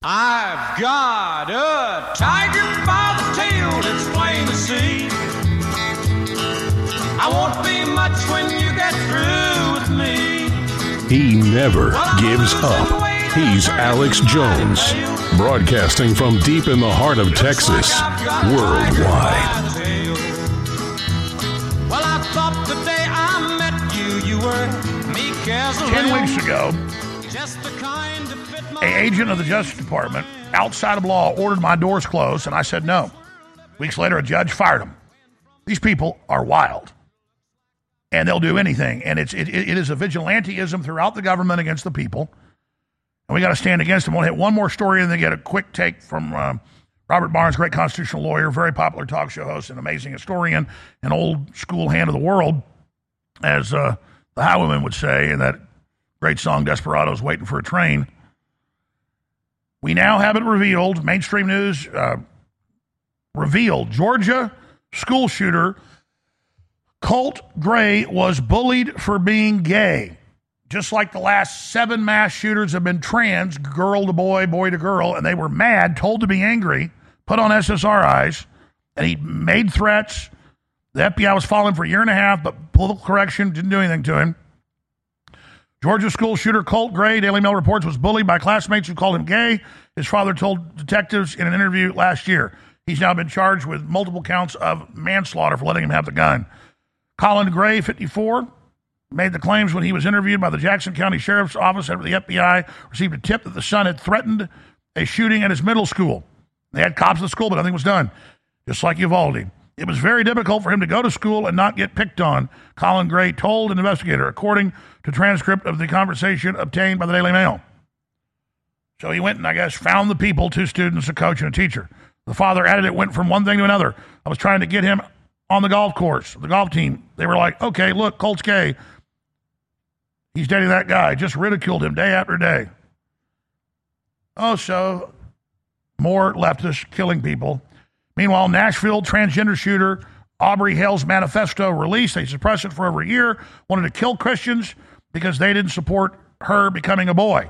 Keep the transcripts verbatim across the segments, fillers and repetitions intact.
I've got a tiger by the tail, it's plain to see. I won't be much when you get through with me. He never well, gives up. He's Alex Jones, broadcasting from deep in the heart of Texas, worldwide. Well, I thought the day I met you, you were meek as a Ten lamb. weeks ago, Just the kind to fit my an agent of the Justice Department, outside of law, ordered my doors closed, and I said no. Weeks later, a judge fired him. These people are wild, and they'll do anything. And it's it, it is a vigilanteism throughout the government against the people, and we got to stand against them. We'll hit one more story and then get a quick take from um, Robert Barnes, great constitutional lawyer, very popular talk show host, an amazing historian, an old school hand of the world, as uh, the highwaymen would say in that great song, Desperados Waiting for a Train. We now have it revealed, mainstream news uh, revealed, Georgia school shooter Colt Gray was bullied for being gay. Just like the last seven mass shooters have been trans, girl to boy, boy to girl, and they were mad, told to be angry, put on S S R Is, and he made threats. The F B I was following for a year and a half, but political correction didn't do anything to him. Georgia school shooter Colt Gray, Daily Mail reports, was bullied by classmates who called him gay. His father told detectives in an interview last year. He's now been charged with multiple counts of manslaughter for letting him have the gun. Colin Gray, fifty-four, made the claims when he was interviewed by the Jackson County Sheriff's Office after the F B I received a tip that the son had threatened a shooting at his middle school. They had cops at the school, but nothing was done, just like Uvalde. It was very difficult for him to go to school and not get picked on, Colin Gray told an investigator, according to transcript of the conversation obtained by the Daily Mail. So he went and, I guess, found the people, two students, a coach, and a teacher. The father added it went from one thing to another. I was trying to get him on the golf course, the golf team. They were like, okay, look, Colt's gay. He's dating that guy. Just ridiculed him day after day. Oh, so more leftists killing people. Meanwhile, Nashville transgender shooter Aubrey Hale's manifesto released. They suppressed it for over a year, wanted to kill Christians because they didn't support her becoming a boy.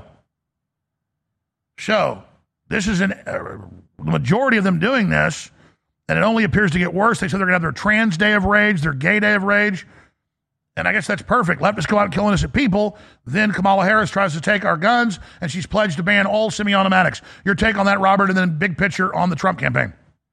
So this is an, uh, the majority of them doing this, and it only appears to get worse. They said they're going to have their trans day of rage, their gay day of rage, and I guess that's perfect. Leftists go out and kill innocent people. Then Kamala Harris tries to take our guns, and she's pledged to ban all semi-automatics. Your take on that, Robert, and then big picture on the Trump campaign.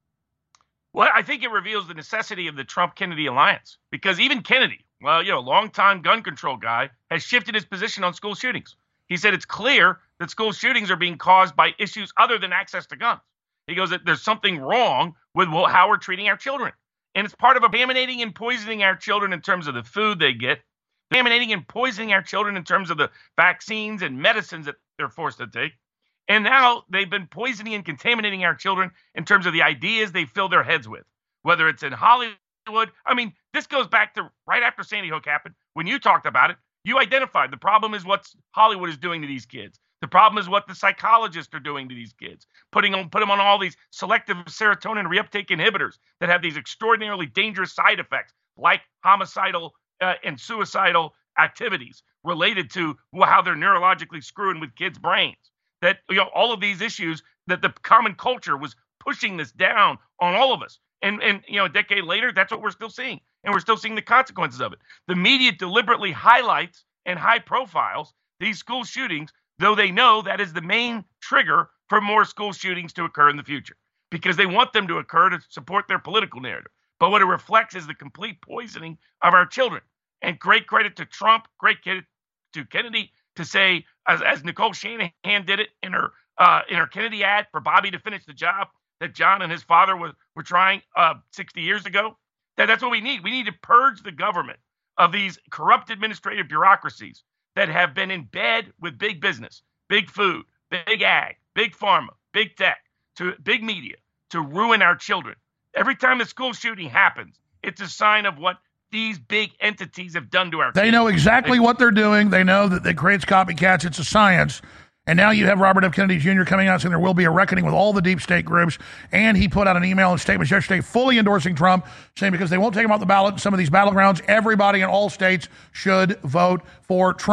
Well, I think it reveals the necessity of the Trump-Kennedy alliance, because even Kennedy, well, you know, longtime gun control guy, has shifted his position on school shootings. He said it's clear that school shootings are being caused by issues other than access to guns. He goes that there's something wrong with how we're treating our children. And it's part of contaminating and poisoning our children in terms of the food they get, contaminating and poisoning our children in terms of the vaccines and medicines that they're forced to take. And now they've been poisoning and contaminating our children in terms of the ideas they fill their heads with, whether it's in Hollywood. I mean, this goes back to right after Sandy Hook happened. When you talked about it, you identified the problem is what Hollywood is doing to these kids. The problem is what the psychologists are doing to these kids, putting on, put them on all these selective serotonin reuptake inhibitors that have these extraordinarily dangerous side effects, like homicidal uh, and suicidal activities related to how they're neurologically screwing with kids' brains. That, you know, all of these issues that the common culture was pushing this down on all of us. And, and, you know, a decade later, that's what we're still seeing. And we're still seeing the consequences of it. The media deliberately highlights and high profiles these school shootings, though they know that is the main trigger for more school shootings to occur in the future, because they want them to occur to support their political narrative. But what it reflects is the complete poisoning of our children. And great credit to Trump, great credit to Kennedy, to say, as, as Nicole Shanahan did it in her uh, in her Kennedy ad for Bobby to finish the job that John and his father were, were trying uh, sixty years ago, that that's what we need. We need to purge the government of these corrupt administrative bureaucracies that have been in bed with big business, big food, big ag, big pharma, big tech, to big media, to ruin our children. Every time a school shooting happens, it's a sign of what these big entities have done to our They kids. know exactly they, what they're doing. They know that it creates copycats. It's a science. And now you have Robert F. Kennedy Junior coming out saying there will be a reckoning with all the deep state groups. And he put out an email and statements yesterday fully endorsing Trump, saying because they won't take him off the ballot in some of these battlegrounds, everybody in all states should vote for Trump.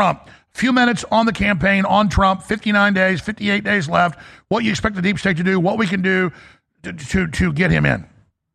few minutes on the campaign, on Trump, fifty-nine days, fifty-eight days left, what you expect the deep state to do, what we can do to to, to get him in.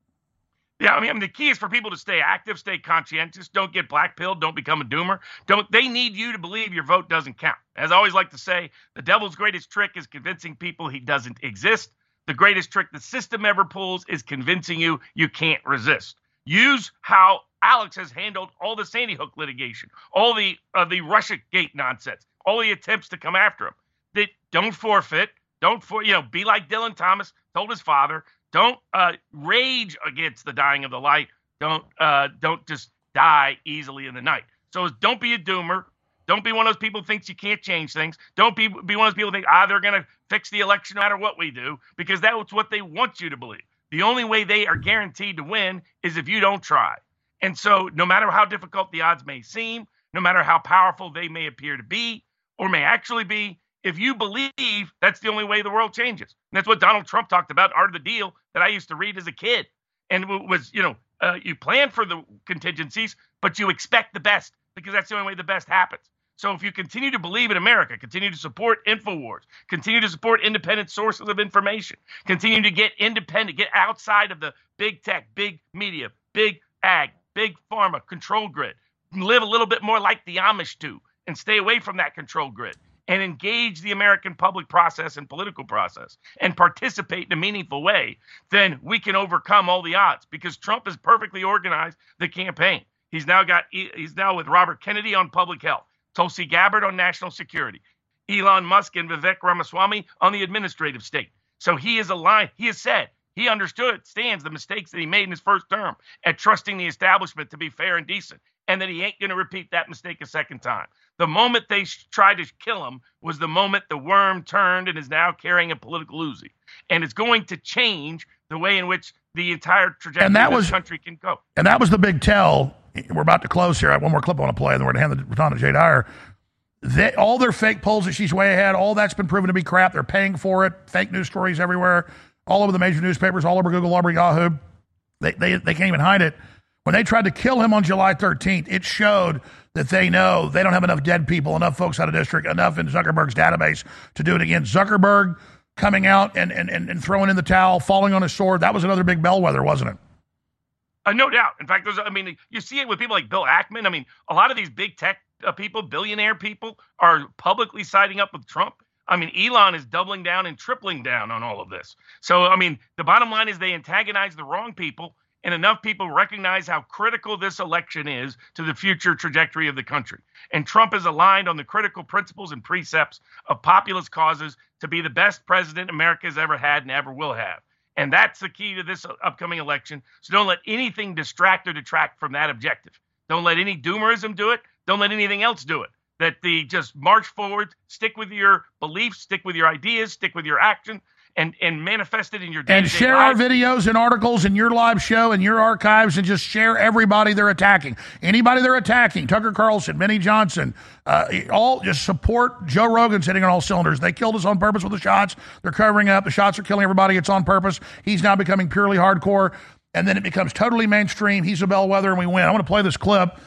Yeah, I mean, I mean, the key is for people to stay active, stay conscientious, don't get blackpilled, don't become a doomer. Don't they need you to believe your vote doesn't count? As I always like to say, the devil's greatest trick is convincing people he doesn't exist. The greatest trick the system ever pulls is convincing you you can't resist. Use how Alex has handled all the Sandy Hook litigation, all the uh, the Russiagate nonsense, all the attempts to come after him. That don't forfeit, don't for you know, be like Dylan Thomas told his father. Don't uh, rage against the dying of the light. Don't uh, don't just die easily in the night. So don't be a doomer. Don't be one of those people who thinks you can't change things. Don't be be one of those people who think, ah, they're going to fix the election no matter what we do, because that's what they want you to believe. The only way they are guaranteed to win is if you don't try. And so no matter how difficult the odds may seem, no matter how powerful they may appear to be or may actually be, if you believe, that's the only way the world changes. And that's what Donald Trump talked about, Art of the Deal, that I used to read as a kid. And it was, you know, uh, you plan for the contingencies, but you expect the best, because that's the only way the best happens. So if you continue to believe in America, continue to support InfoWars, continue to support independent sources of information, continue to get independent, get outside of the big tech, big media, big ag, big pharma, control grid, live a little bit more like the Amish do, and stay away from that control grid, and engage the American public process and political process and participate in a meaningful way, then we can overcome all the odds, because Trump has perfectly organized the campaign. He's now got, he's now with Robert Kennedy on public health, Tulsi Gabbard on national security, Elon Musk and Vivek Ramaswamy on the administrative state. So he is aligned. He has said he understood, stands the mistakes that he made in his first term at trusting the establishment to be fair and decent, and that he ain't going to repeat that mistake a second time. The moment they tried to kill him was the moment the worm turned and is now carrying a political Uzi. And it's going to change the way in which the entire trajectory and that of this was, country can go. And that was the big tell. We're about to close here. I have one more clip I want to play, and then we're going to hand the baton to Jay Dyer. They, all their fake polls that she's way ahead, all that's been proven to be crap. They're paying for it. Fake news stories everywhere, all over the major newspapers, all over Google, all over Yahoo. They, they, they can't even hide it. When they tried to kill him on July thirteenth, it showed that they know they don't have enough dead people, enough folks out of district, enough in Zuckerberg's database to do it again. Zuckerberg coming out and, and, and, and throwing in the towel, falling on his sword, that was another big bellwether, wasn't it? Uh, no doubt. In fact, there's, I mean, you see it with people like Bill Ackman. I mean, a lot of these big tech uh, people, billionaire people, are publicly siding up with Trump. I mean, Elon is doubling down and tripling down on all of this. So, I mean, the bottom line is they antagonize the wrong people, and enough people recognize how critical this election is to the future trajectory of the country. And Trump is aligned on the critical principles and precepts of populist causes to be the best president America has ever had and ever will have. And that's the key to this upcoming election. So don't let anything distract or detract from that objective. Don't let any doomerism do it. Don't let anything else do it. That the just march forward, stick with your beliefs, stick with your ideas, stick with your action, and, and manifest it in your day-to-day And share life. our videos and articles in your live show and your archives, and just share everybody they're attacking. Anybody they're attacking, Tucker Carlson, Benny Johnson, uh, all just support. Joe Rogan's hitting on all cylinders. They killed us on purpose with the shots. They're covering up. The shots are killing everybody. It's on purpose. He's now becoming purely hardcore, and then it becomes totally mainstream. He's a bellwether, and we win. I want to play this clip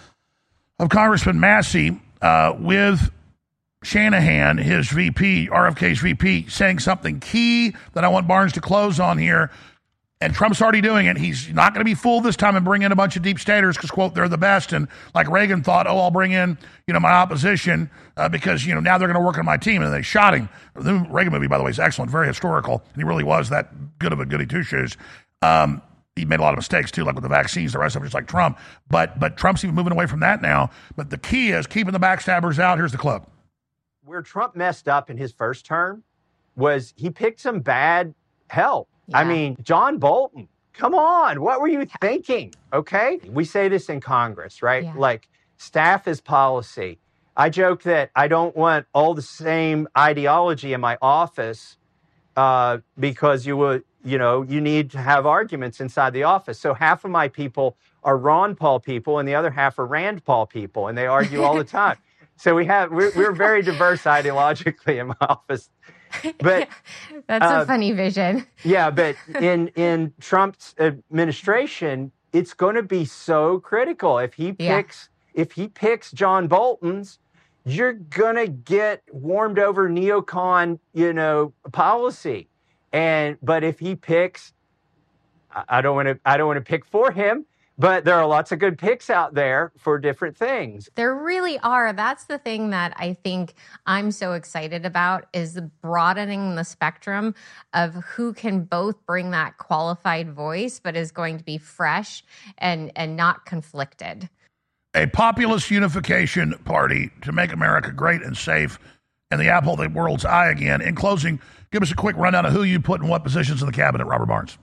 of Congressman Massey uh, with Shanahan, his V P, R F K's V P, saying something key that I want Barnes to close on here. And Trump's already doing it. He's not going to be fooled this time and bring in a bunch of deep staters because, quote, they're the best. And like Reagan thought, oh, I'll bring in, you know, my opposition uh, because, you know, now they're going to work on my team. And they shot him. The Reagan movie, by the way, is excellent, very historical. And he really was that good of a goody two-shoes. Um, he made a lot of mistakes, too, like with the vaccines, the rest of it, just like Trump. But, but Trump's even moving away from that now. But the key is keeping the backstabbers out. Here's the clip. Where Trump messed up in his first term was he picked some bad help. Yeah. I mean, John Bolton, come on, what were you thinking? Okay. We say this in Congress, right? Yeah. Like, staff is policy. I joke that I don't want all the same ideology in my office uh, because you would, you know, you need to have arguments inside the office. So half of my people are Ron Paul people and the other half are Rand Paul people, and they argue all the time. So we have, we're, we're very diverse ideologically in my office. But that's uh, a funny vision. Yeah, but in in Trump's administration, it's going to be so critical if he Yeah. picks if he picks John Bolton's, you're going to get warmed over neocon, you know, policy. And, but if he picks, I don't want to, I don't want to pick for him, but there are lots of good picks out there for different things. There really are. That's the thing that I think I'm so excited about, is broadening the spectrum of who can both bring that qualified voice, but is going to be fresh and, and not conflicted. A populist unification party to make America great and safe and the apple of the world's eye again. In closing, give us a quick rundown of who you put in what positions in the cabinet, Robert Barnes.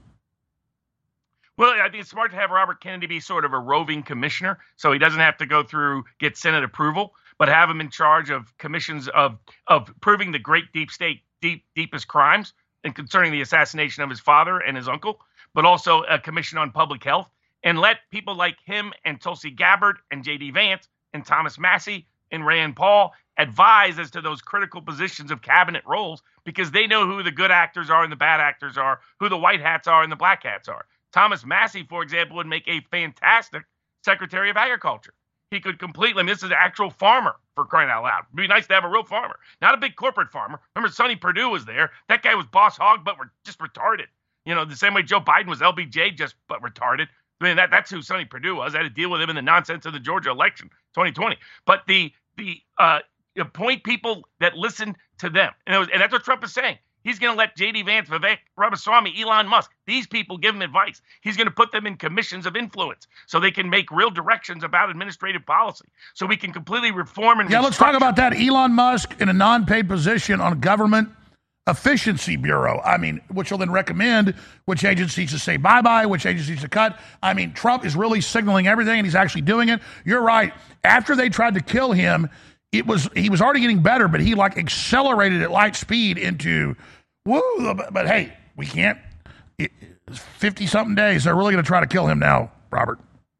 Well, I think it's smart to have Robert Kennedy be sort of a roving commissioner, so he doesn't have to go through, get Senate approval, but have him in charge of commissions of of proving the great deep state, deep deepest crimes and concerning the assassination of his father and his uncle, but also a commission on public health, and let people like him and Tulsi Gabbard and J D Vance and Thomas Massie and Rand Paul advise as to those critical positions of cabinet roles, because they know who the good actors are and the bad actors are, who the white hats are and the black hats are. Thomas Massie, for example, would make a fantastic Secretary of Agriculture. He could completely, I mean, this is an actual farmer, for crying out loud. It'd be nice to have a real farmer, not a big corporate farmer. Remember, Sonny Perdue was there. That guy was boss hog, but we're just retarded. You know, the same way Joe Biden was L B J, just but retarded. I mean, that, that's who Sonny Perdue was. I had to deal with him in the nonsense of the Georgia election, twenty twenty. But the the uh, appoint people that listen to them. And, it was, and that's what Trump is saying. He's going to let J D Vance, Vivek Ramaswamy, Elon Musk, these people give him advice. He's going to put them in commissions of influence so they can make real directions about administrative policy, so we can completely reform and Yeah, let's talk about that. Elon Musk in a non-paid position on Government Efficiency Bureau. I mean, which will then recommend which agencies to say bye-bye, which agencies to cut. I mean, Trump is really signaling everything, and he's actually doing it. You're right. After they tried to kill him, it was he was already getting better, but he like accelerated at light speed into, woo, but, but hey, we can't. fifty-something days. They're really going to try to kill him now, Robert.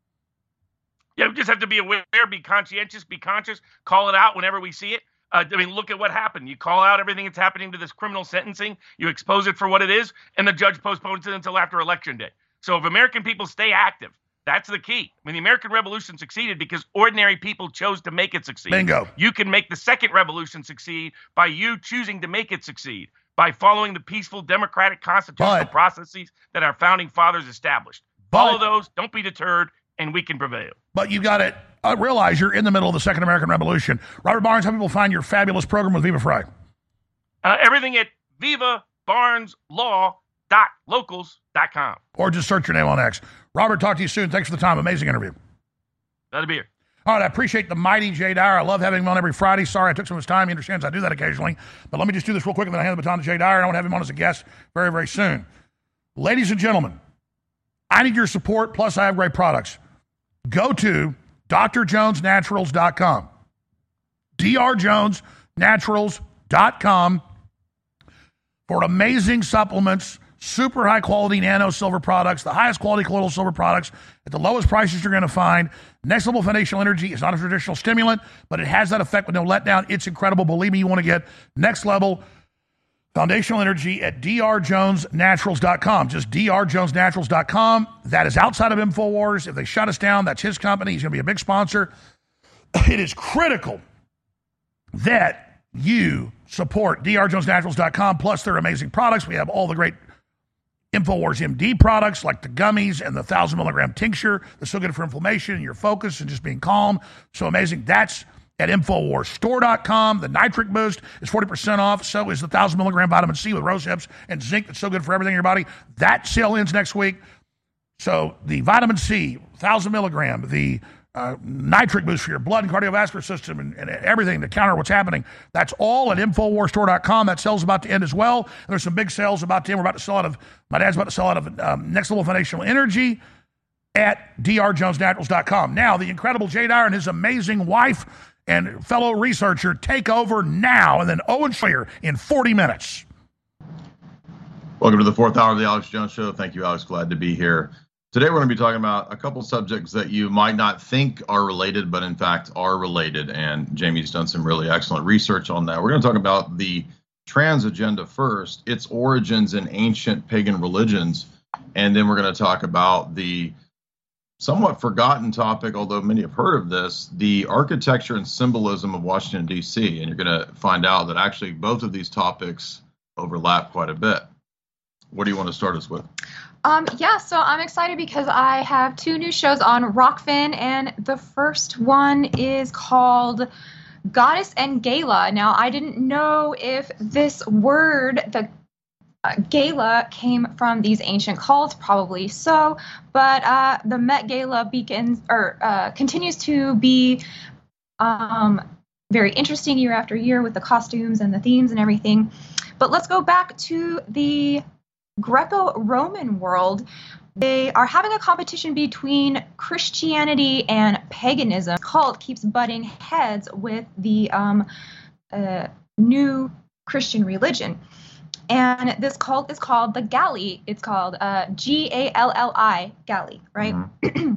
Yeah, we just have to be aware, be conscientious, be conscious, call it out whenever we see it. Uh, I mean, look at what happened. You call out everything that's happening to this criminal sentencing. You expose it for what it is, and the judge postpones it until after Election Day. So if American people stay active, that's the key. I mean, the American Revolution succeeded because ordinary people chose to make it succeed. Bingo. You can make the second revolution succeed by you choosing to make it succeed, by following the peaceful, democratic, constitutional But- processes that our founding fathers established. But- Follow those, don't be deterred, and we can prevail. But you got to uh, realize you're in the middle of the Second American Revolution. Robert Barnes, how people find your fabulous program with Viva Frei? Uh, everything at viva barnes law dot locals dot com. Or just search your name on X. Robert, talk to you soon. Thanks for the time. Amazing interview. That'll be here. All right, I appreciate the mighty Jay Dyer. I love having him on every Friday. Sorry I took some of his time. He understands I do that occasionally. But let me just do this real quick, and then I hand the baton to Jay Dyer. I want to have him on as a guest very, very soon. Ladies and gentlemen, I need your support, plus I have great products. Go to D R jones naturals dot com. D R jones naturals dot com for amazing supplements, super high quality nano silver products, the highest quality colloidal silver products at the lowest prices you're going to find. Next Level Foundational Energy is not a traditional stimulant, but it has that effect with no letdown. It's incredible. Believe me, you want to get next level Foundational Energy at D R jones naturals dot com. Just D R jones naturals dot com. That is outside of InfoWars. If they shut us down, that's his company. He's going to be a big sponsor. It is critical that you support D R jones naturals dot com, plus their amazing products. We have all the great InfoWars M D products like the gummies and the one thousand milligram tincture. They're so good for inflammation and your focus and just being calm. So amazing. That's at InfoWars Store dot com. The Nitric Boost is forty percent off. So is the one thousand milligram vitamin C with rose hips and zinc that's so good for everything in your body. That sale ends next week. So the vitamin C, one thousand milligram, the uh, Nitric Boost for your blood and cardiovascular system and, and everything to counter what's happening. That's all at InfoWars Store dot com. That sale's about to end as well. And there's some big sales about to end. We're about to sell out of, my dad's about to sell out of um, Next Level Foundational Energy at D R jones naturals dot com. Now, the incredible Jay Dyer and his amazing wife and fellow researcher take over now, and then Owen Schroyer in forty minutes. Welcome to the fourth hour of the Alex Jones Show. Thank you, Alex. Glad to be here. Today, we're going to be talking about a couple subjects that you might not think are related, but in fact are related. And Jamie's done some really excellent research on that. We're going to talk about the trans agenda first, its origins in ancient pagan religions. And then we're going to talk about the somewhat forgotten topic, although many have heard of this, the architecture and symbolism of Washington, D C. And you're going to find out that actually both of these topics overlap quite a bit. What do you want to start us with? Um, yeah, so I'm excited because I have two new shows on Rockfin, and the first one is called Goddess and Gala. Now, I didn't know if this word, the uh, gala, came from these ancient cults, probably so, but uh, the Met Gala begins or uh, continues to be um, very interesting year after year with the costumes and the themes and everything. But let's go back to the Greco-Roman world. They are having a competition between Christianity and paganism. The cult keeps butting heads with the um, uh, new Christian religion. And this cult is called the Galli. It's called uh, G A L L I, Galli, right? Mm-hmm.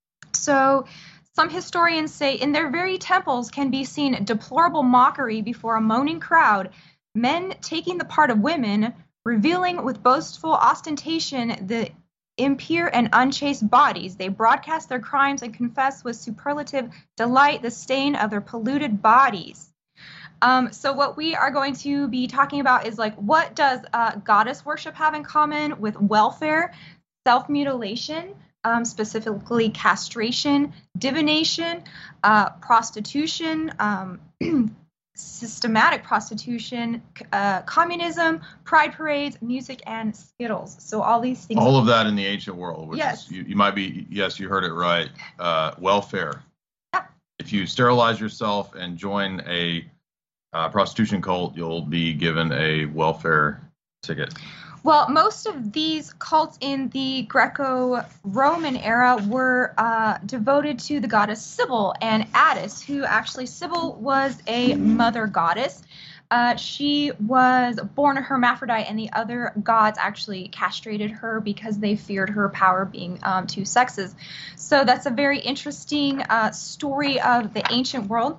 So some historians say in their very temples can be seen deplorable mockery before a moaning crowd, men taking the part of women, revealing with boastful ostentation the impure and unchaste bodies. They broadcast their crimes and confess with superlative delight the stain of their polluted bodies. Um, so what we are going to be talking about is like, what does uh, goddess worship have in common with welfare, self-mutilation, um, specifically castration, divination, uh, prostitution, um, systematic prostitution, uh, communism, pride parades, music, and Skittles. So all these things. All of that in the ancient world, which yes. is, you, you might be, yes, you heard it right, uh, welfare. Yeah. If you sterilize yourself and join a uh, prostitution cult, you'll be given a welfare ticket. Well, most of these cults in the Greco-Roman era were uh, devoted to the goddess Sybil and Attis, who actually, Sybil was a mother goddess. Uh, she was born a hermaphrodite, and the other gods actually castrated her because they feared her power being um, two sexes. So that's a very interesting uh, story of the ancient world.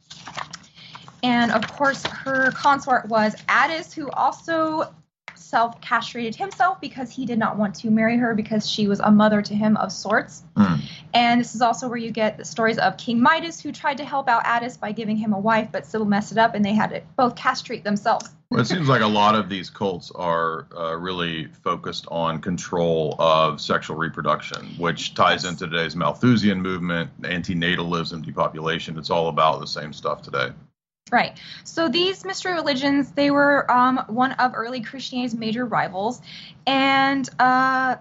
And, of course, her consort was Attis, who also self-castrated himself because he did not want to marry her because she was a mother to him of sorts. Mm. And this is also where you get the stories of King Midas, who tried to help out Attis by giving him a wife, but Sybil messed it up and they had to both castrate themselves. Well, it seems like a lot of these cults are uh, really focused on control of sexual reproduction, which ties yes. into today's Malthusian movement, antinatalism, depopulation. It's all about the same stuff today. Right. So these mystery religions, they were um, one of early Christianity's major rivals. And uh,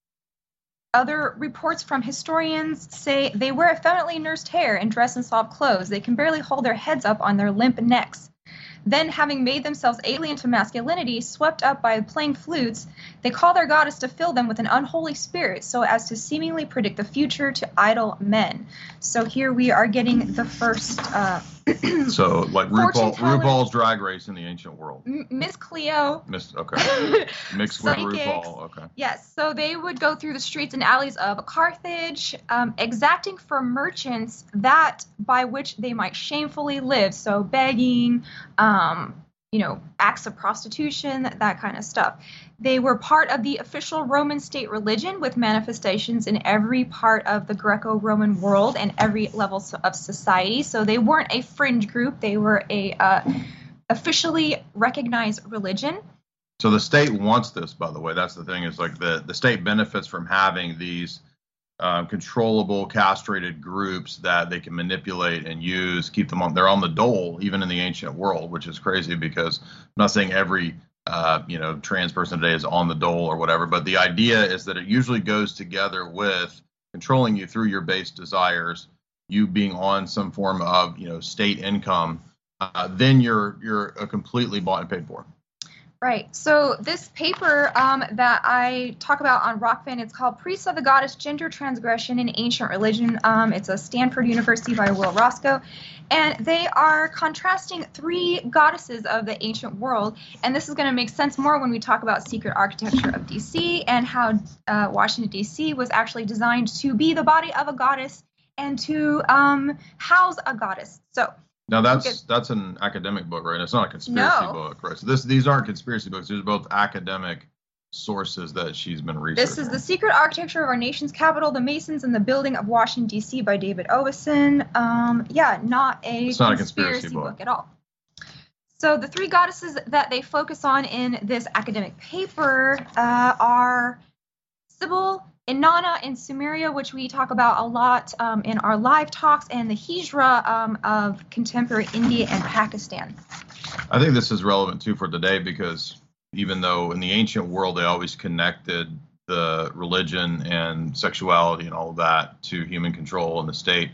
other reports from historians say they wear effeminately nursed hair and dress in soft clothes. They can barely hold their heads up on their limp necks. Then, having made themselves alien to masculinity, swept up by playing flutes, they call their goddess to fill them with an unholy spirit so as to seemingly predict the future to idle men. So here we are getting the first... Uh, so like RuPaul, RuPaul's Drag Race in the ancient world. M- Miss Cleo. Miss, okay. Mixed with Psychics. RuPaul, okay. Yes, so they would go through the streets and alleys of Carthage, um, exacting from merchants that by which they might shamefully live. So begging, um, you know, acts of prostitution, that kind of stuff. They were part of the official Roman state religion with manifestations in every part of the Greco-Roman world and every level of society. So they weren't a fringe group. They were a uh, officially recognized religion. So the state wants this, by the way. That's the thing, is like the, the state benefits from having these um, controllable, castrated groups that they can manipulate and use, keep them on. They're on the dole, even in the ancient world, which is crazy because I'm not saying every Uh, you know, trans person today is on the dole or whatever. But the idea is that it usually goes together with controlling you through your base desires, you being on some form of, you know, state income. Uh, then you're you're a completely bought and paid for. Right. So this paper um, that I talk about on Rockfin, it's called Priests of the Goddess, Gender Transgression in Ancient Religion. Um, it's a Stanford University by Will Roscoe. And they are contrasting three goddesses of the ancient world. And this is going to make sense more when we talk about secret architecture of D C and how uh, Washington, D C was actually designed to be the body of a goddess and to um, house a goddess. So now that's that's an academic book, right? It's not a conspiracy no. book, right? So this these aren't conspiracy books. These are both academic sources that she's been researching. This is The Secret Architecture of Our Nation's Capital, The Masons and the Building of Washington, D C by David Oveson. Um, yeah, not a, it's not conspiracy, a conspiracy book. book at all. So the three goddesses that they focus on in this academic paper uh, are Sybil, Inanna in Sumeria, which we talk about a lot um, in our live talks, and the Hijra um, of contemporary India and Pakistan. I think this is relevant, too, for today because even though in the ancient world they always connected the religion and sexuality and all of that to human control and the state,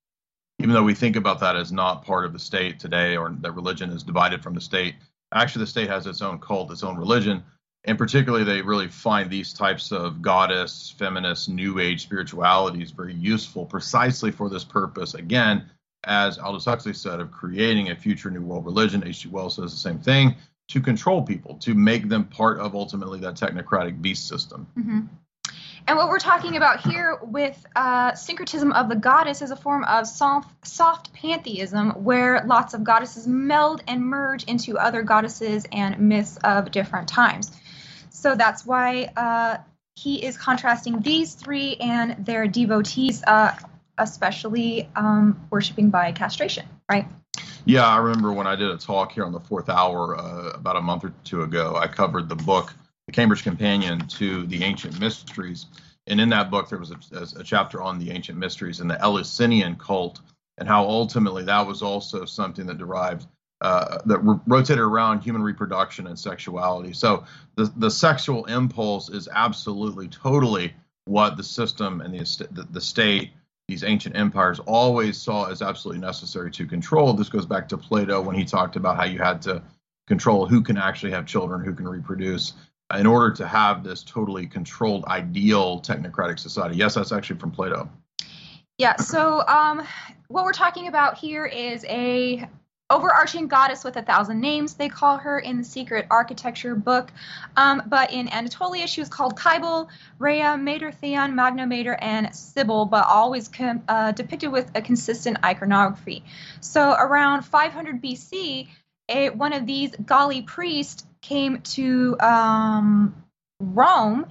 even though we think about that as not part of the state today or that religion is divided from the state, actually the state has its own cult, its own religion. And particularly, they really find these types of goddess, feminist, new age spiritualities very useful precisely for this purpose. Again, as Aldous Huxley said, of creating a future new world religion. H G Wells says the same thing, to control people, to make them part of ultimately that technocratic beast system. Mm-hmm. And what we're talking about here with uh, syncretism of the goddess is a form of soft, soft pantheism where lots of goddesses meld and merge into other goddesses and myths of different times. So that's why uh, he is contrasting these three and their devotees, uh, especially um, worshiping by castration, right? Yeah, I remember when I did a talk here on the fourth hour uh, about a month or two ago, I covered the book, The Cambridge Companion to the Ancient Mysteries. And in that book, there was a, a chapter on the ancient mysteries and the Eleusinian cult and how ultimately that was also something that derived Uh, that r- rotated around human reproduction and sexuality. So the the sexual impulse is absolutely, totally what the system and the, the the state, these ancient empires, always saw as absolutely necessary to control. This goes back to Plato when he talked about how you had to control who can actually have children, who can reproduce, in order to have this totally controlled, ideal technocratic society. Yes, that's actually from Plato. Yeah, so um, what we're talking about here is a overarching goddess with a thousand names, they call her in the Secret Architecture book. Um, but in Anatolia, she was called Kybele, Rhea, Mater, Theon, Magna Mater, and Sybil, but always com- uh, depicted with a consistent iconography. So around five hundred B C, a, one of these Gali priests came to um, Rome,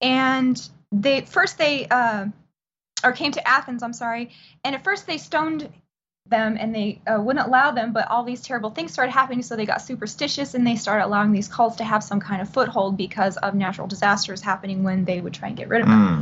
and they first they uh, or came to Athens. I'm sorry, and at first they stoned them and they uh, wouldn't allow them, but all these terrible things started happening, so they got superstitious and they started allowing these cults to have some kind of foothold because of natural disasters happening when they would try and get rid of them. Mm.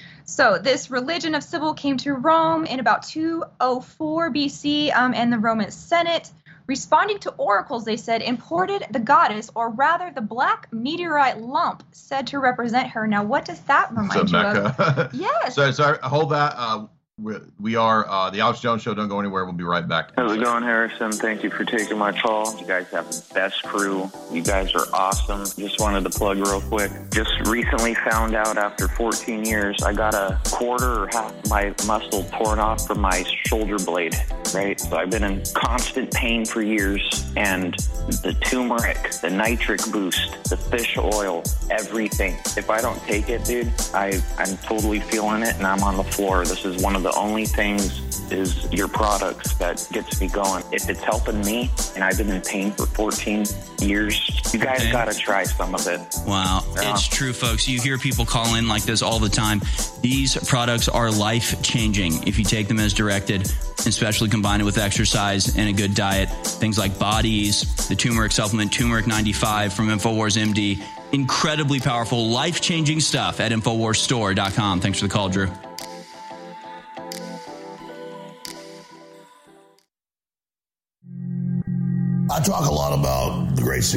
So this religion of Sybil came to Rome in about two oh four B C, um, and the Roman Senate, responding to oracles, they said, imported the goddess, or rather the black meteorite lump said to represent her. Now, what does that remind so you Mecca. of? Yes. So, so hold that. Uh, We are uh, the Alex Jones Show. Don't go anywhere. We'll be right back. How's it going, Harrison? Thank you for taking my call. You guys have the best crew. You guys are awesome. Just wanted to plug real quick. Just recently found out after fourteen years, I got a quarter or half my muscle torn off from my shoulder blade, right? So I've been in constant pain for years, and the turmeric, the nitric boost, the fish oil, everything. If I don't take it, dude, I, I'm totally feeling it, and I'm on the floor. This is one of the The only things is your products that gets me going. If it's helping me, and I've been in pain for fourteen years, you guys okay. got to try some of it. Wow. Yeah. It's true, folks. You hear people call in like this all the time. These products are life-changing if you take them as directed, especially combine it with exercise and a good diet. Things like Bodies, the turmeric supplement, Turmeric ninety-five from InfoWars M D. Incredibly powerful, life-changing stuff at Infowars Store dot com. Thanks for the call, Drew. I talk a lot about the great